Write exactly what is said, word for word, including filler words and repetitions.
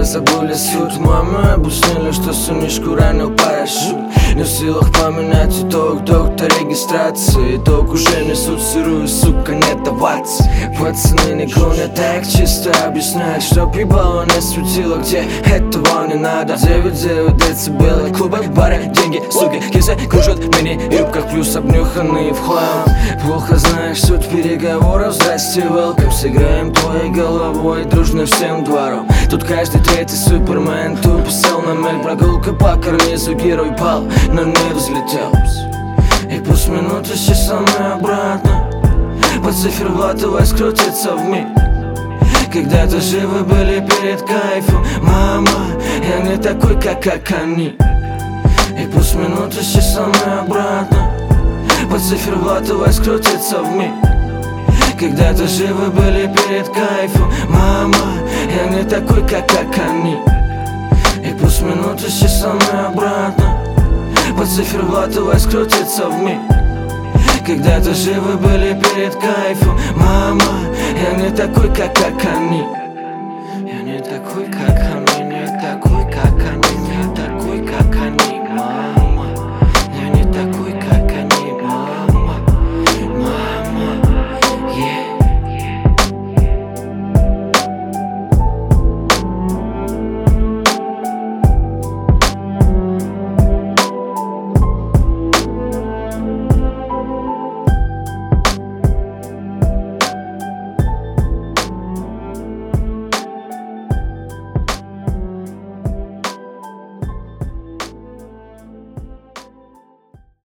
забыли суть. Мама объяснили, что сынишку ранил парашют. Не в силах поменять итог доктор регистрации. Итог уже несут сырую, сука, не даваться. Пацаны не клонят так, чисто объясняют, чтоб ебало не светило, где этого не надо. Девять девять децибелов, клубы, бары, деньги, суки, кисы кружат в мини-юбках, плюс обнюханные в хлам. Плохо знаешь суть переговоров, здрасте, welcome. Сыграем твоей головой дружно всем двором. Тут каждый третий супермен тупо сел на мель. Прогулка по карнизу, герой пал, но не взлетел. И пусть минуты все со мной обратно. Под циферблатовой скрутится в миг. Когда-то живы были перед кайфом. Мама, я не такой, как, как они. И пусть минуты все со мной обратно. Под циферблатовой скрутится в миг. Когда-то живы были перед кайфом. Мама, я не такой, как, как они. И пусть минуты все со мной обратно. Под циферблатовой скрутится в миг. Когда-то живы были перед кайфом. Мама, я не такой, как, как они.